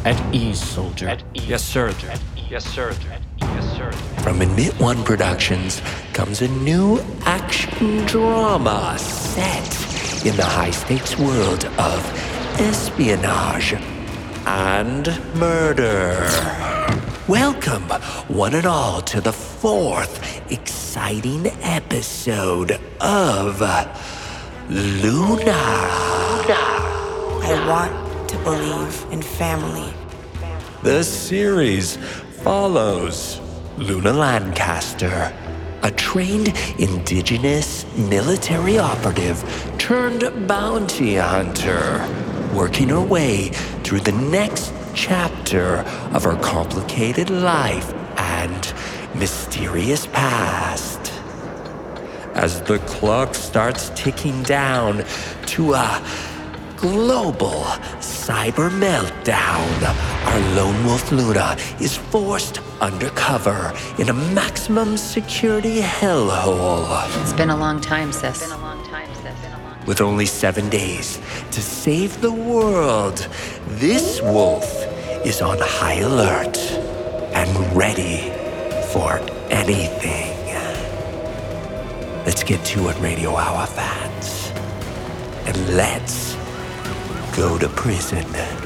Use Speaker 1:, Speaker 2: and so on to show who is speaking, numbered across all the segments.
Speaker 1: At ease, soldier.
Speaker 2: Yes, sir. Yes, sir. Yes, sir.
Speaker 3: From Admit One Productions comes a new action drama set in the high-stakes world of espionage and murder. Welcome, one and all, to the fourth exciting episode of Luna.
Speaker 4: I want to believe in family.
Speaker 3: The series follows Luna Lancaster, a trained indigenous military operative turned bounty hunter, working her way through the next chapter of her complicated life and mysterious past. As the clock starts ticking down to a global cyber meltdown, our lone wolf Luna is forced undercover in a maximum security hellhole.
Speaker 5: It's been a long time, sis.
Speaker 3: With only 7 days to save the world, this wolf is on high alert and ready for anything. Let's get to it, Radio Hour fans. And let's go to prison.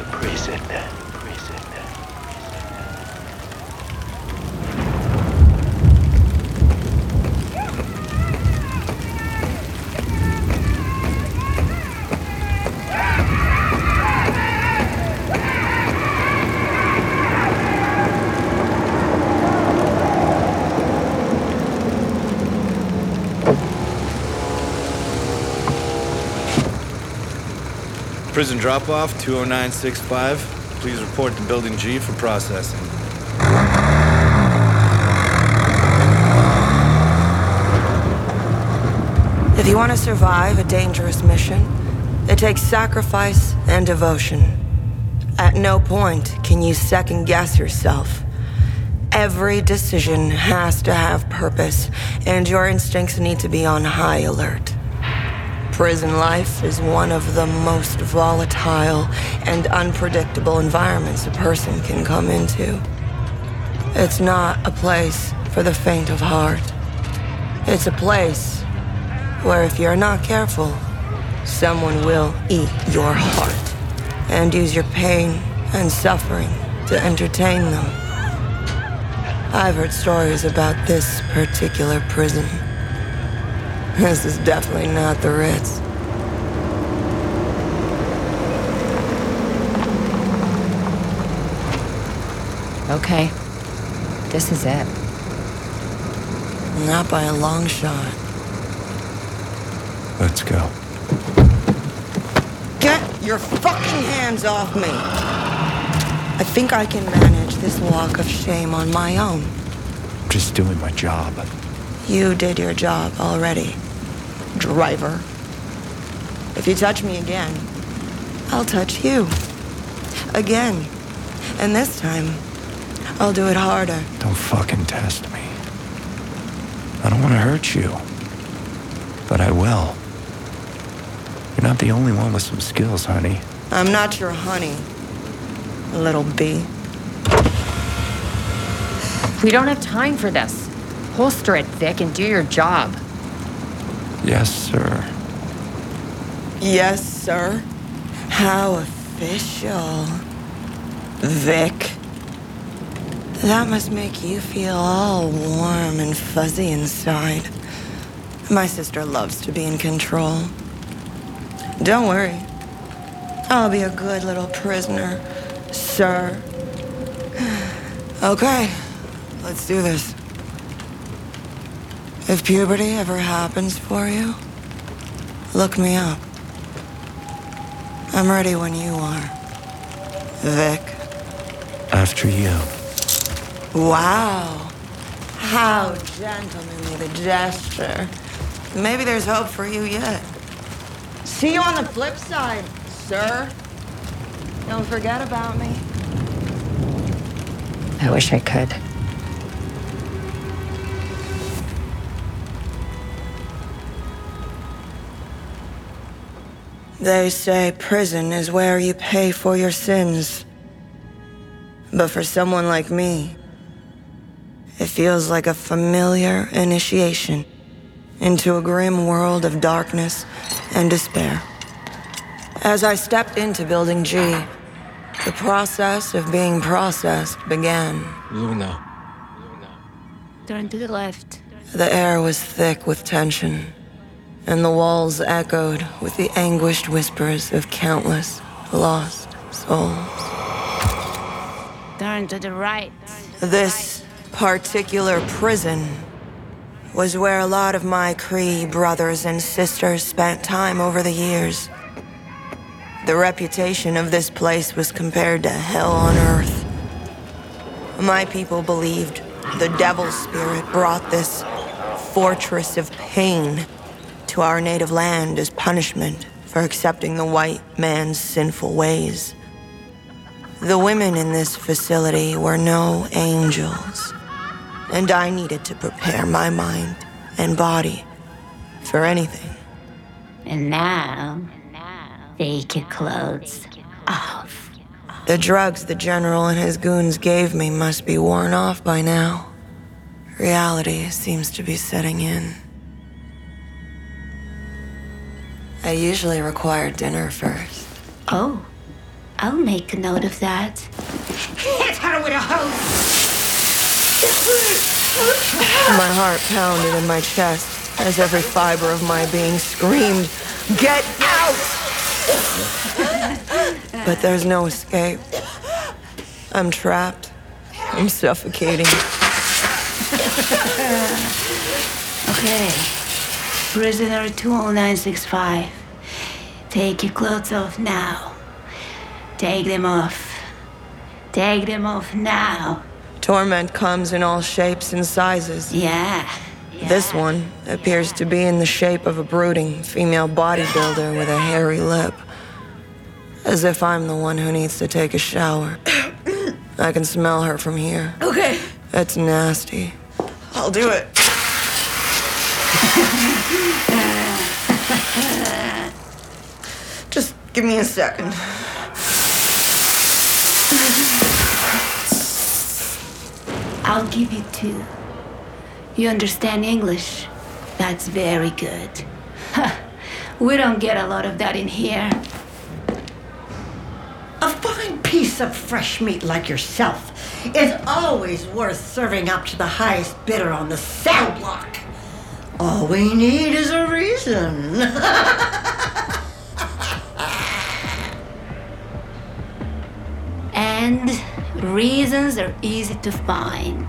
Speaker 6: Prison drop-off, 20965. Please report to Building G for processing.
Speaker 4: If you want to survive a dangerous mission, it takes sacrifice and devotion. At no point can you second-guess yourself. Every decision has to have purpose, and your instincts need to be on high alert. Prison life is one of the most volatile and unpredictable environments a person can come into. It's not a place for the faint of heart. It's a place where if you're not careful, someone will eat your heart and use your pain and suffering to entertain them. I've heard stories about this particular prison. This is definitely not the Ritz.
Speaker 5: Okay. This is it.
Speaker 4: Not by a long shot.
Speaker 3: Let's go.
Speaker 4: Get your fucking hands off me! I think I can manage this walk of shame on my own.
Speaker 3: Just doing my job.
Speaker 4: You did your job already, driver. If you touch me again, I'll touch you. Again. And this time, I'll do it harder.
Speaker 3: Don't fucking test me. I don't want to hurt you. But I will. You're not the only one with some skills, honey.
Speaker 4: I'm not your honey, little bee.
Speaker 5: We don't have time for this. Holster it, Vic, and do your job.
Speaker 3: Yes, sir.
Speaker 4: Yes, sir. How official. Vic. That must make you feel all warm and fuzzy inside. My sister loves to be in control. Don't worry. I'll be a good little prisoner, sir. Okay, let's do this. If puberty ever happens for you, look me up. I'm ready when you are. Vic.
Speaker 3: After you.
Speaker 4: Wow. How gentlemanly the gesture. Maybe there's hope for you yet. See you on the flip side, sir. Don't forget about me.
Speaker 5: I wish I could.
Speaker 4: They say prison is where you pay for your sins. But for someone like me, it feels like a familiar initiation into a grim world of darkness and despair. As I stepped into Building G, the process of being processed began.
Speaker 1: Luna.
Speaker 7: Turn to the left.
Speaker 4: The air was thick with tension, and the walls echoed with the anguished whispers of countless lost souls.
Speaker 7: Turn to the right.
Speaker 4: This particular prison was where a lot of my Cree brothers and sisters spent time over the years. The reputation of this place was compared to hell on earth. My people believed the Devil Spirit brought this fortress of pain to our native land as punishment for accepting the white man's sinful ways. The women in this facility were no angels, and I needed to prepare my mind and body for anything.
Speaker 7: And now, take your clothes off.
Speaker 4: The drugs the General and his goons gave me must be worn off by now. Reality seems to be setting in. I usually require dinner first.
Speaker 7: Oh, I'll make a note of that.
Speaker 8: Hit her with a hose!
Speaker 4: My heart pounded in my chest as every fiber of my being screamed, "Get out!" But there's no escape. I'm trapped. I'm suffocating.
Speaker 7: Okay. Prisoner 20965. Take your clothes off now. Take them off. Take them off now.
Speaker 4: Torment comes in all shapes and sizes.
Speaker 7: Yeah.
Speaker 4: This one appears to be in the shape of a brooding female bodybuilder with a hairy lip. As if I'm the one who needs to take a shower. I can smell her from here.
Speaker 8: Okay.
Speaker 4: It's nasty. I'll do it. Just give me a second.
Speaker 7: I'll give you 2. You understand English? That's very good. We don't get a lot of that in here.
Speaker 8: A fine piece of fresh meat like yourself is always worth serving up to the highest bidder on the cell block. All we need is a reason.
Speaker 7: And reasons are easy to find.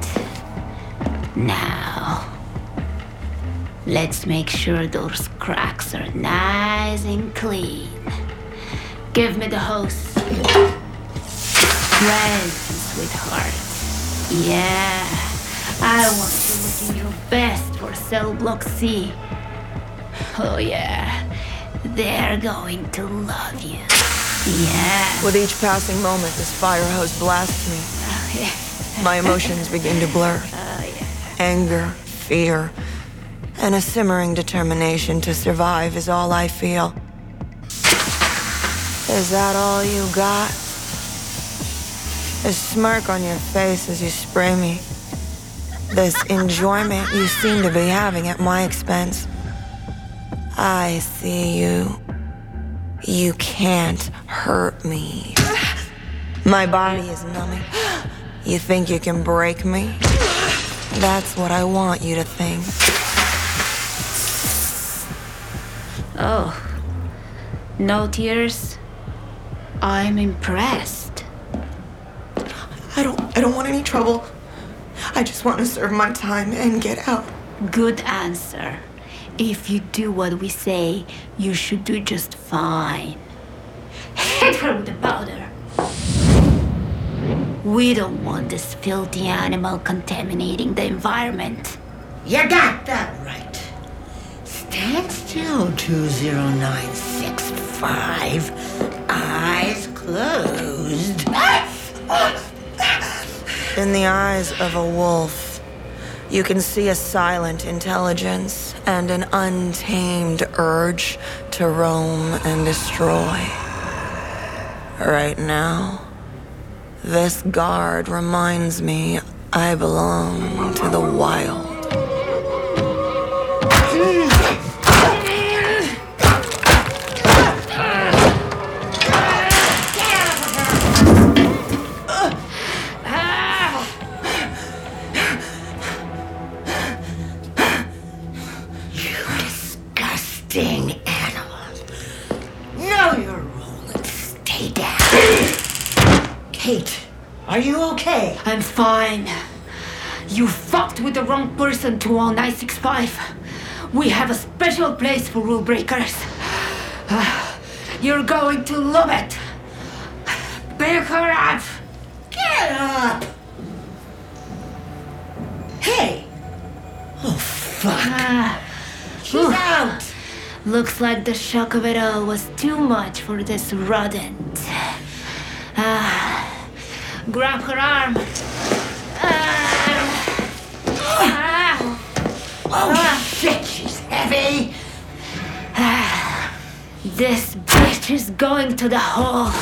Speaker 7: Now, let's make sure those cracks are nice and clean. Give me the hose. Presents, sweetheart. Yeah, I want you looking your best for cell block C. Oh yeah, they're going to love you. Yeah.
Speaker 4: With each passing moment, this fire hose blasts me.
Speaker 7: Oh, yeah.
Speaker 4: My emotions begin to blur. Anger, fear, and a simmering determination to survive is all I feel. Is that all you got? A smirk on your face as you spray me. This enjoyment you seem to be having at my expense. I see you. You can't hurt me. My body is numbing. You think you can break me? That's what I want you to think.
Speaker 7: Oh, no tears? I'm impressed.
Speaker 4: I don't want any trouble. I just want to serve my time and get out.
Speaker 7: Good answer. If you do what we say, you should do just fine. Hit her with the powder. We don't want this filthy animal contaminating the environment.
Speaker 8: You got that right. Stand still, 20965. Eyes closed.
Speaker 4: In the eyes of a wolf, you can see a silent intelligence and an untamed urge to roam and destroy. Right now, This guard reminds me I belong to the wild.
Speaker 8: Disgusting animal. Know your role and stay down. Kate, are you okay?
Speaker 7: I'm fine. You fucked with the wrong person, 20965. We have a special place for rule breakers. You're going to love it. Pick her up.
Speaker 8: Get up! Hey! Oh, fuck. She's out!
Speaker 7: Looks like the shock of it all was too much for this rodent. Grab her arm.
Speaker 8: Oh, shit, she's heavy!
Speaker 7: This bitch is going to the hole.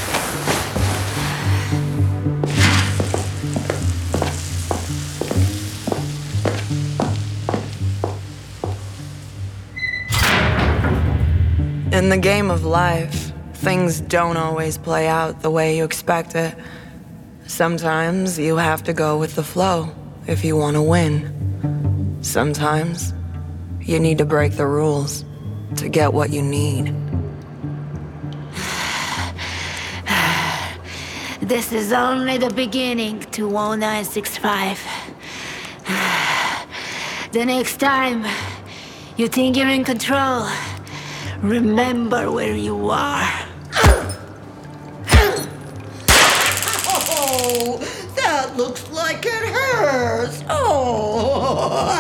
Speaker 4: In the game of life, things don't always play out the way you expect it. Sometimes you have to go with the flow if you want to win. Sometimes you need to break the rules to get what you need.
Speaker 7: This is only the beginning, 20965. The next time you think you're in control, remember where you are.
Speaker 8: Oh, that looks like it hurts. Oh.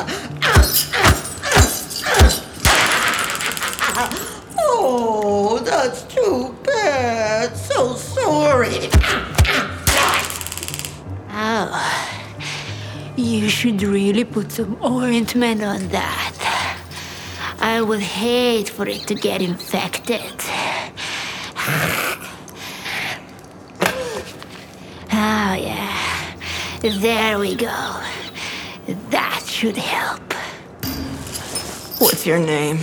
Speaker 8: Oh, that's too bad. So sorry.
Speaker 7: Oh, you should really put some ointment on that. I would hate for it to get infected. Oh, yeah. There we go. That should help.
Speaker 4: What's your name?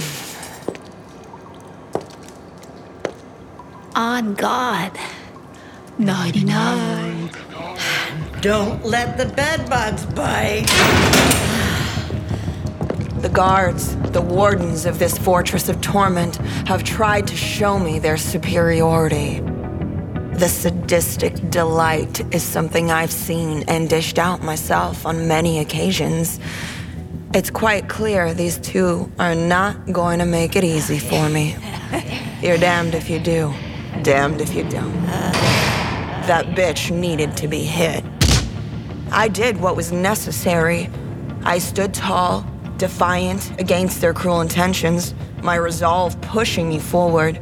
Speaker 7: On God. 99.
Speaker 8: Don't let the bedbugs bite.
Speaker 4: The guards, the wardens of this fortress of torment, have tried to show me their superiority. The sadistic delight is something I've seen and dished out myself on many occasions. It's quite clear these two are not going to make it easy for me. You're damned if you do, damned if you don't. That bitch needed to be hit. I did what was necessary. I stood tall, defiant against their cruel intentions, my resolve pushing me forward.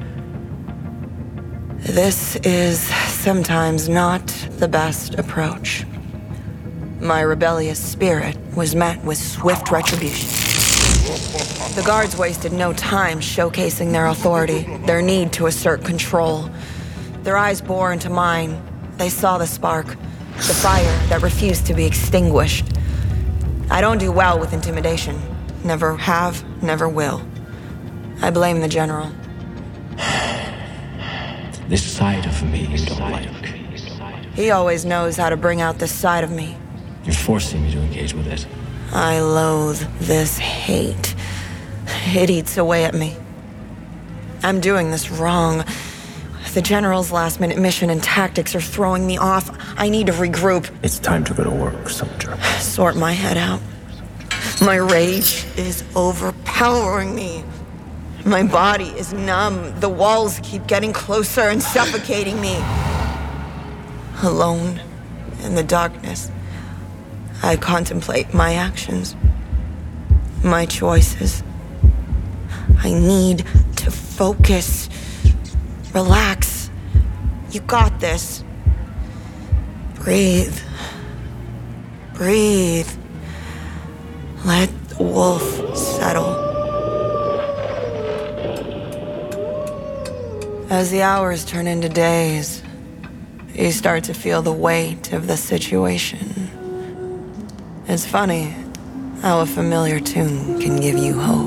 Speaker 4: This is sometimes not the best approach. My rebellious spirit was met with swift retribution. The guards wasted no time showcasing their authority, their need to assert control. Their eyes bore into mine. They saw the spark, the fire that refused to be extinguished. I don't do well with intimidation. Never have, never will. I blame the general.
Speaker 1: This side of me you don't like.
Speaker 4: He always knows how to bring out this side of me.
Speaker 1: You're forcing me to engage with it.
Speaker 4: I loathe this hate. It eats away at me. I'm doing this wrong. The general's last-minute mission and tactics are throwing me off. I need to regroup.
Speaker 1: It's time to go to work, soldier.
Speaker 4: Sort my head out. My rage is overpowering me. My body is numb. The walls keep getting closer and suffocating me. Alone in the darkness, I contemplate my actions, my choices. I need to focus. Relax. You got this. Breathe. Breathe. Let the wolf settle. As the hours turn into days, you start to feel the weight of the situation. It's funny how a familiar tune can give you hope.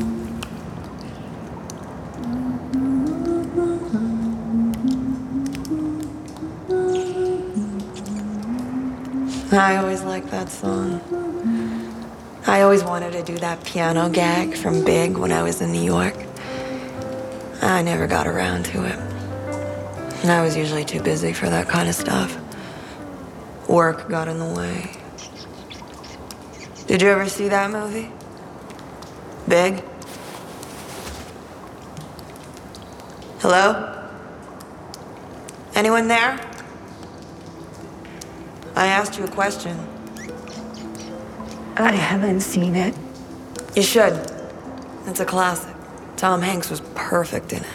Speaker 4: I always liked that song. I always wanted to do that piano gag from Big when I was in New York. I never got around to it. And I was usually too busy for that kind of stuff. Work got in the way. Did you ever see that movie? Big? Hello? Anyone there? I asked you a question.
Speaker 9: I haven't seen it.
Speaker 4: You should. It's a classic. Tom Hanks was perfect in it.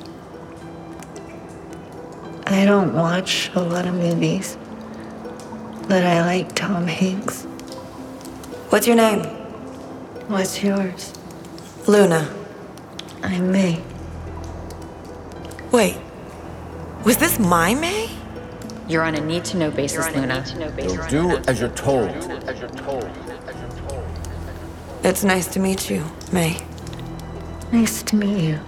Speaker 9: I don't watch a lot of movies, but I like Tom Hanks.
Speaker 4: What's your name?
Speaker 9: What's yours?
Speaker 4: Luna.
Speaker 9: I'm May.
Speaker 4: Wait. Was this my May?
Speaker 5: You're on a need-to-know basis, Luna.
Speaker 1: You'll do as you're told.
Speaker 4: It's nice to meet you, May.
Speaker 9: Nice to meet you.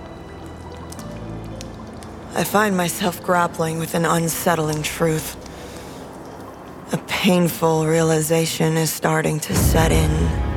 Speaker 4: I find myself grappling with an unsettling truth. A painful realization is starting to set in.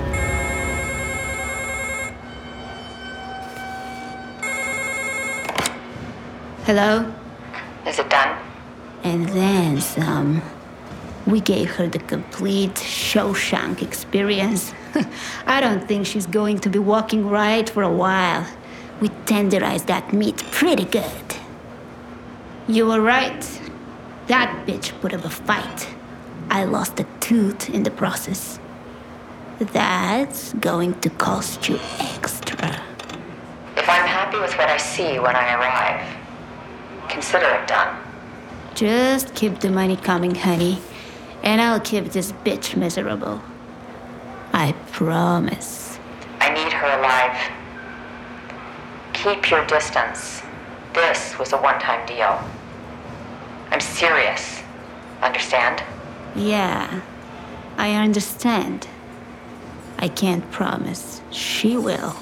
Speaker 7: Hello?
Speaker 5: Is it done?
Speaker 7: And then some. We gave her the complete Shawshank experience. I don't think she's going to be walking right for a while. We tenderized that meat pretty good. You were right. That bitch put up a fight. I lost a tooth in the process. That's going to cost you extra.
Speaker 5: If I'm happy with what I see when I arrive, consider it done.
Speaker 7: Just keep the money coming, honey. And I'll keep this bitch miserable. I promise.
Speaker 5: I need her alive. Keep your distance. This was a one-time deal. I'm serious. Understand?
Speaker 7: Yeah, I understand. I can't promise she will.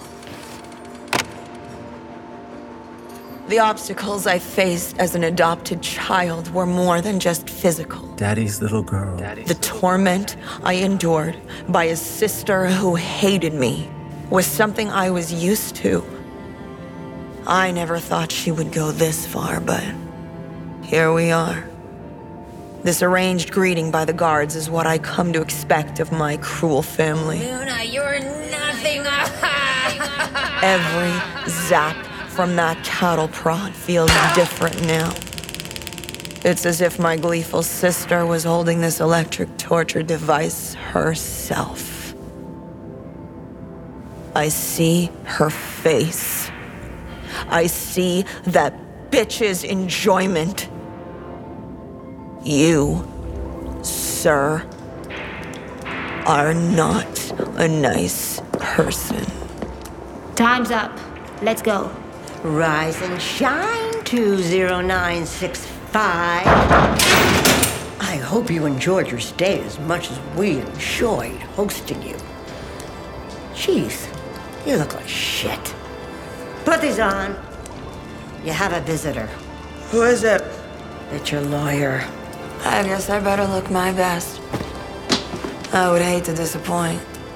Speaker 4: The obstacles I faced as an adopted child were more than just physical.
Speaker 1: Daddy's little girl.
Speaker 4: The torment I endured by a sister who hated me was something I was used to. I never thought she would go this far, but here we are. This arranged greeting by the guards is what I come to expect of my cruel family.
Speaker 7: Luna, you're nothing.
Speaker 4: Every zap from that cattle prod feels different now. It's as if my gleeful sister was holding this electric torture device herself. I see her face. I see that bitch's enjoyment. You, sir, are not a nice person.
Speaker 7: Time's up. Let's go.
Speaker 8: Rise and shine, 20965. I hope you enjoyed your stay as much as we enjoyed hosting you. Jeez, you look like shit. Put these on. You have a visitor.
Speaker 4: Who is it?
Speaker 8: It's your lawyer.
Speaker 4: I guess I better look my best. I would hate to disappoint.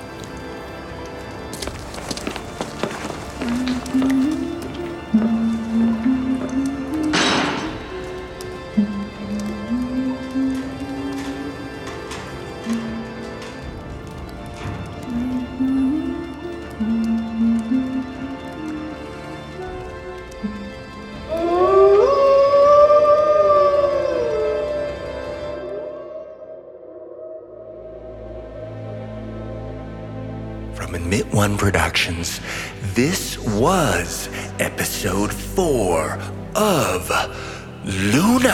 Speaker 3: From Admit One Productions, this was episode 4 of Luna.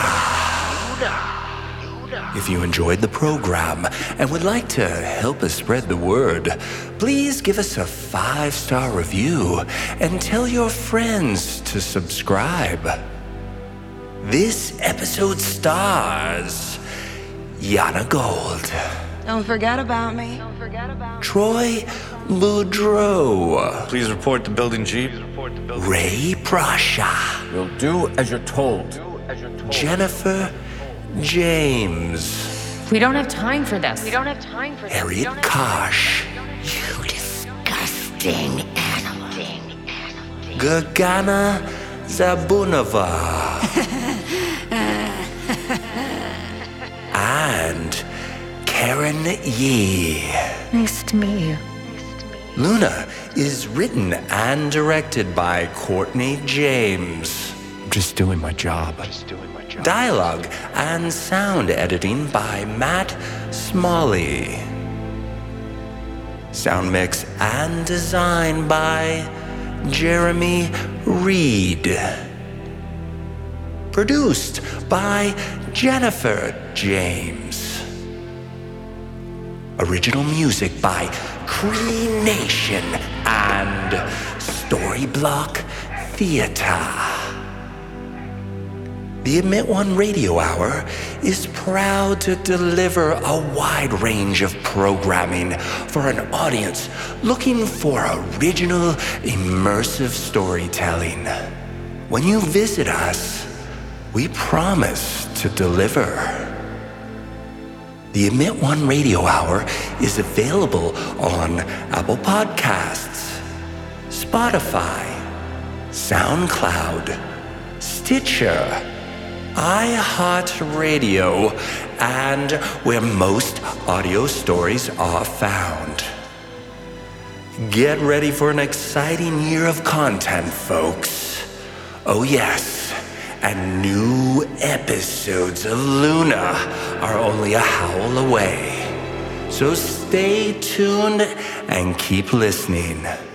Speaker 3: If you enjoyed the program and would like to help us spread the word, please give us a 5-star review and tell your friends to subscribe. This episode stars Yana Gold,
Speaker 4: Don't forget about me.
Speaker 3: Troy Boudreau,
Speaker 6: Please report to Building G.
Speaker 3: Ray Prasha,
Speaker 1: You'll do as you're told.
Speaker 3: Jennifer James,
Speaker 10: We don't have time for this.
Speaker 3: Harriet Kosh,
Speaker 8: You disgusting animal.
Speaker 3: Gagana Zabunova, and Karen Yee.
Speaker 9: Nice to meet you.
Speaker 3: Luna is written and directed by Courtney James.
Speaker 2: Just doing my job.
Speaker 3: Dialogue and sound editing by Matt Smalley. Sound mix and design by Jeremy Reed. Produced by Jennifer James. Original music by Cree Nation and Storyblock Theater. The Emit One Radio Hour is proud to deliver a wide range of programming for an audience looking for original, immersive storytelling. When you visit us, we promise to deliver. The Emit One Radio Hour is available on Apple Podcasts, Spotify, SoundCloud, Stitcher, iHeartRadio, and where most audio stories are found. Get ready for an exciting year of content, folks. Oh yes, and new episodes of Luna are only a howl away. So stay tuned and keep listening.